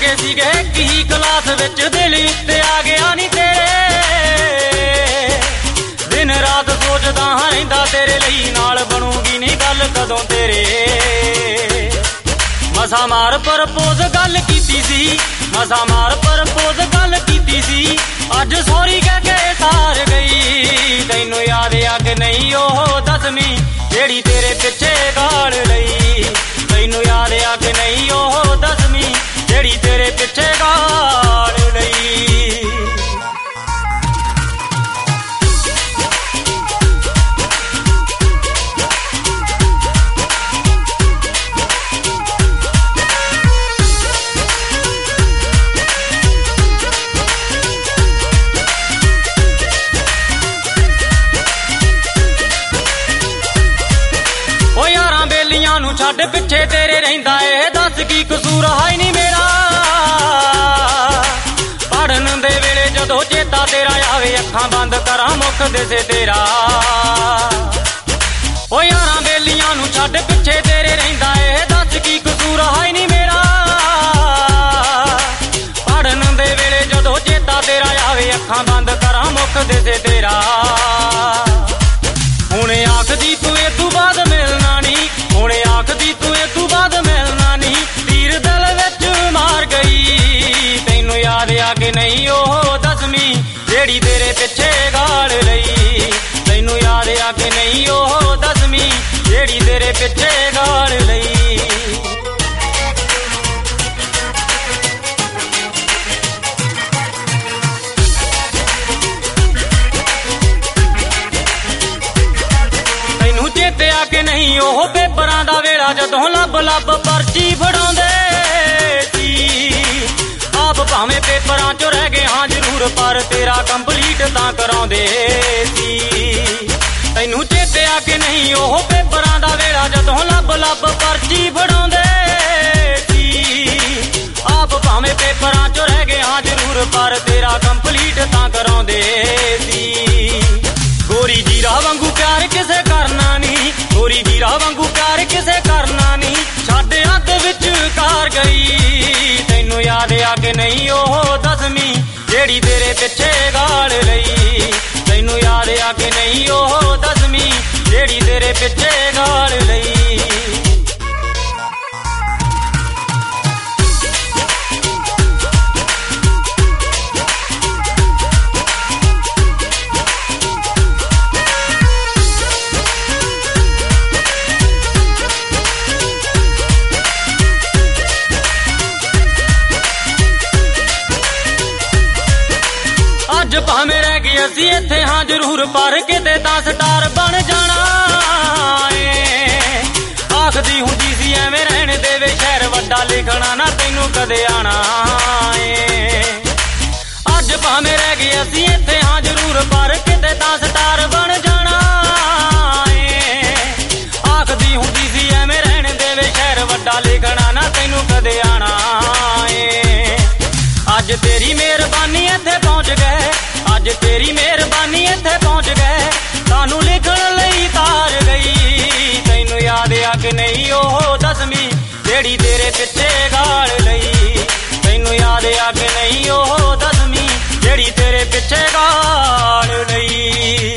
पढ़दे सीगे की क्लास विच दिल उत्ते आ गया नी तेरे दिन रात सोचदा हां रहिंदा तेरे लई नाल बनूगी नी गल कदों तेरे मसा मार प्रपोज गल कीती सी मसा मार प्रपोज गल कीती सी अज सॉरी कह के सार गई तैनू याद आ के नहीं ओह दसवीं जेड़ी तेरे पिछे गाल लई तैनू याद आ के नहीं ओह दसवीं जेड़ी तेरे पिछे गाल लई छड़ पिछे तेरे रहिंदा ए दस की कसूर है नी मेरा पढ़न दे वेले जदों चेता तेरा आवे अखां बंद करा मुख दिसे तेरा ओ यारां बेलियां नू छड़ पिछे तेरे रहिंदा ए दस की कसूर है नी मेरा पढ़न दे वेले जदों चेता तेरा आवे अखां बंद करा मुख दिसे तेरा हुण आखदी तू इदू बाद मिलना नी हुण आखदी तू इदू बाद मिलना नी तीर दिल विच मार गई तैनू याद आ के नहीं ओह दसवीं जेड़ी तेरे पिछे गाल लई तैनू याद आ के नहीं ओह दसवीं जेड़ी तेरे पिछे गाल लई चेते आके नहीं ओह पेपरां दा वेला जदों लब लब पर्ची फड़ाउंदे सी आप भावें पेपरां चो रह गए हां जरूर पर तेरा कंप्लीट तां कराउंदे सी तैनू चेते आके नहीं ओह पेपरां दा वेला जदों लब लब पर्ची फड़ाउंदे सी आप भावें पेपरां चो रह गए हां जरूर पर तेरा कंप्लीट तां कराउंदे सी गोरी जीरा वांगू प्यार किसे करना नी गोरी जीरा वांगू प्यार किसे करना नी छड्ड अग विच कार गई तैनू याद आ के नहीं ओह दसवीं जेड़ी तेरे पिछे गाल लई तैनू याद आ के नहीं ओह दसवीं जेड़ी तेरे पिछे गाल लई अज भावें रह गए असी इत्थे हां जरूर पर किते तां स्टार बन जाना आखदी हुंदी सी एवें रहण देवे शहर वड्डा लिखना ना तैनू कदे आना अज भावें रह गए असी इत्थे हां जरूर पर किते तां स्टार बन जाना आखदी हुंदी सी एवें रहण देवे शहर वड्डा लिखना ना तैनू कदे आना अज तेरी मेहरबानी इत्थे पहुंच गए अज तेरी मेहरबानी इत्थे पहुंच गए सानू लिखण लई तार गई तैनू याद आ के नहीं ओह दसवीं जेड़ी तेरे पिछे गाल लई तैनू याद आ के नहीं ओह दसवीं जेड़ी तेरे पिछे गाल लई